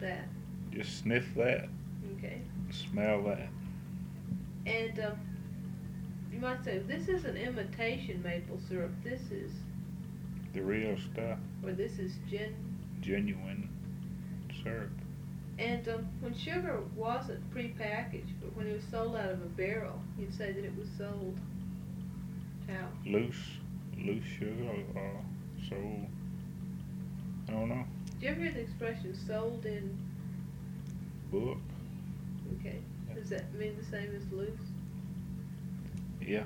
that? Just sniff that. Okay. Smell that. And you might say, this isn't imitation maple syrup. This is, The real stuff. or this is Genuine syrup. And when sugar wasn't prepackaged, but when it was sold out of a barrel, you'd say that it was sold how? Loose sugar or sold. I don't know. Did you ever hear the expression sold in? Book. Okay. Yeah. Does that mean the same as loose? Yeah.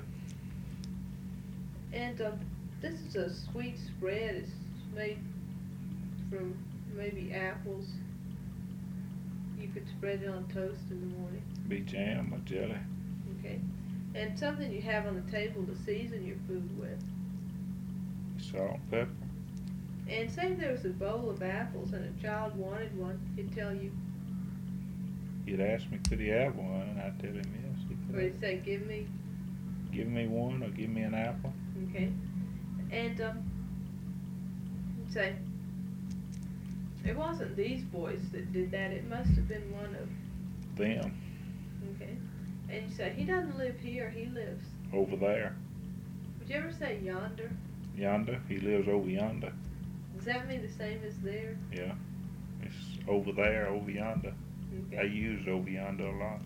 And this is a sweet spread. It's made from maybe apples. You could spread it on toast in the morning. Be jam or jelly. Okay. And something you have on the table to season your food with. Salt and pepper. And say there was a bowl of apples and a child wanted one, he'd tell you, He'd ask me, could he have one? And I'd tell him yes. He could or have. he'd say, give me. Give me one or give me an apple. Okay. And he'd say, it wasn't these boys that did that, it must have been one of Them. Okay. And you say, he doesn't live here, he lives. Over there. Would you ever say yonder? Yonder. He lives over yonder. Does that mean the same as there? Yeah. It's over there, over yonder. I Okay. use over yonder a lot.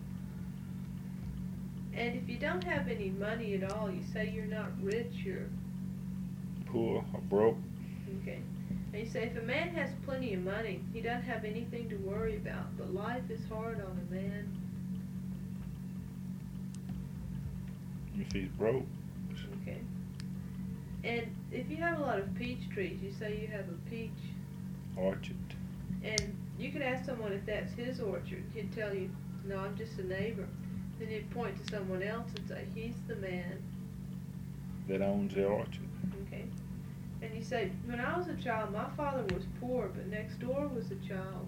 And if you don't have any money at all, you say you're not rich, you're Poor or broke. okay. And you say if a man has plenty of money, he doesn't have anything to worry about, but life is hard on a man. If he's broke. Okay. And if you have a lot of peach trees, you say you have a peach. Orchard. And you could ask someone if that's his orchard. He'd tell you, no, I'm just a neighbor. Then you'd point to someone else and say, he's the man. That owns the orchard. Okay. And you say, when I was a child, my father was poor, but next door was a child.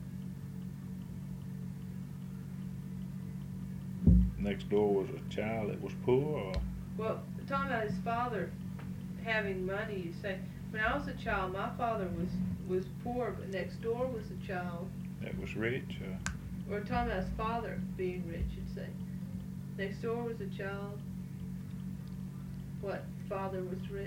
Next door was a child that was poor. Or Well, talking about his father having money, you say, when I was a child, my father was poor, but next door was a child. that was rich. Or talking about his father being rich, you'd say, next door was a child. What? Father was rich.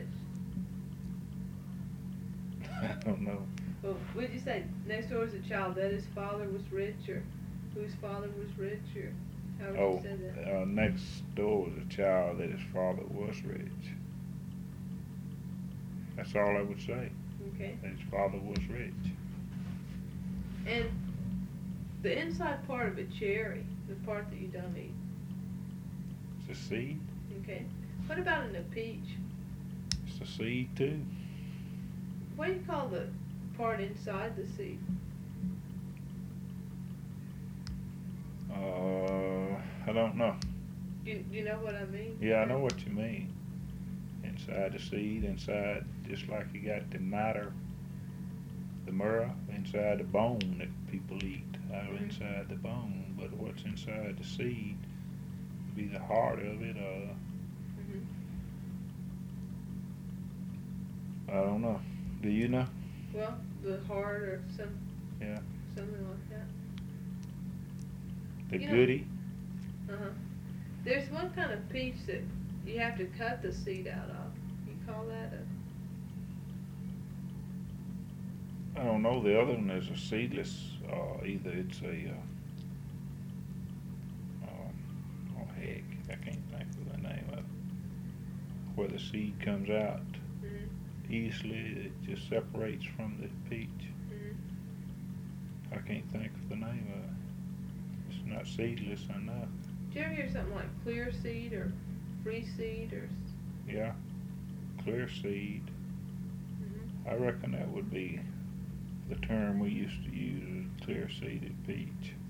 I don't know. Well, would you say next door was a child that his father was rich, or whose father was rich, or how would you say that? Next door was a child that his father was rich. That's all I would say. Okay. That his father was rich. And the inside part of a cherry, the part that you don't eat. It's a seed. Okay. What about in a peach? It's a seed too. What do you call the part inside the seed? I don't know. You know what I mean? Yeah, I know what you mean. Inside the seed, inside, just like you got the matter, the marrow, inside the bone that people eat, out Mhm. inside the bone. But what's inside the seed would be the heart of it. Mhm. I don't know. Do you know? Well, the heart or Yeah. something like that. The You know- goody. Uh-huh. There's one kind of peach that you have to cut the seed out of. You call that a... I don't know. The other one is a seedless. Either it's a. Oh heck, I can't think of the name of it. Where the seed comes out Mhm. easily, it just separates from the peach. Mhm. I can't think of the name of it. It's not seedless enough. Did you ever hear something like clear seed or free seed or... Yeah, clear seed. Mhm. I reckon that would be the term we used to use, clear seeded peach.